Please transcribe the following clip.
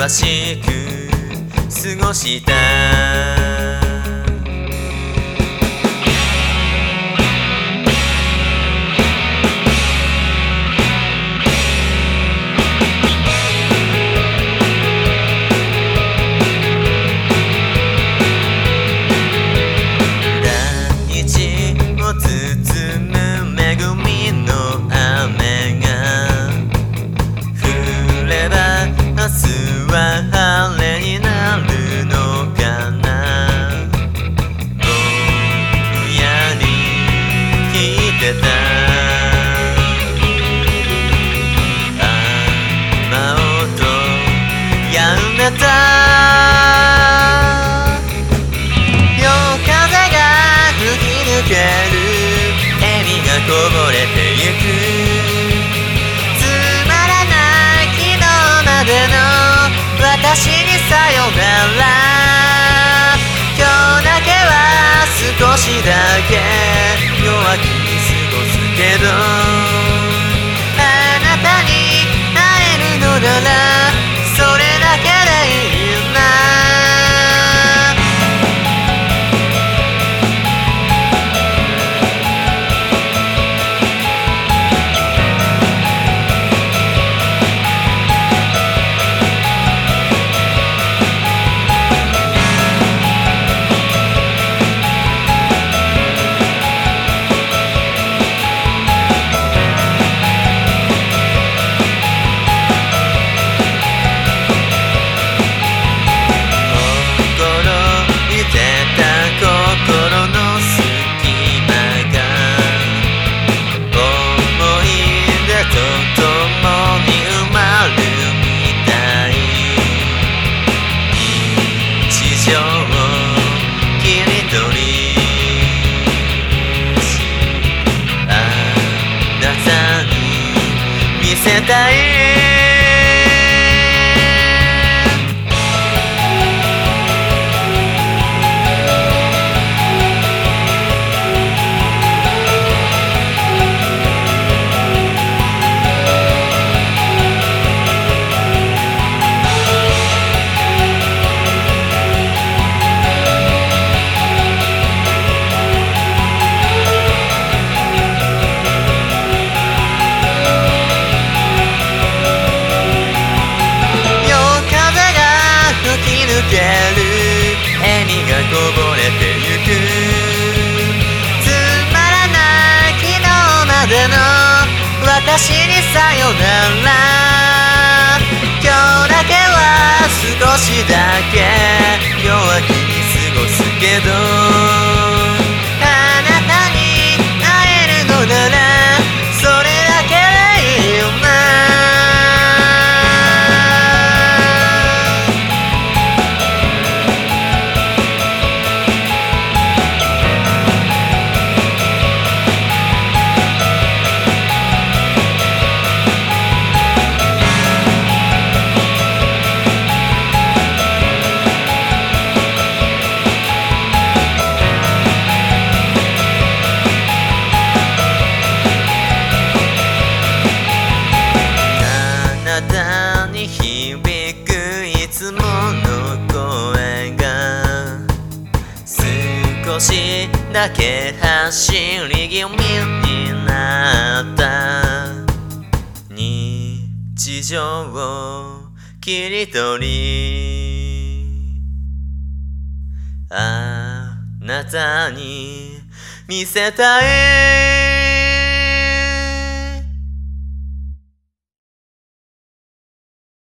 忙しく過ごした晴れになるのかなぼんやり聞いてた雨音やんでた夜風が吹き抜ける笑みがこぼれてゆくつまらない昨日までの私にさよなら今日だけは少しだけ弱気に過ごすけどあなたに会えるのならそれだけでいいな見せたい笑みがこぼれてゆくつまらない昨日までの私にさよなら今日だけは少しだけ弱気に過ごすけどあなたに会えるのならそれだけでいいよな少しだけ走り気味になった日常を切り取りあなたに見せたい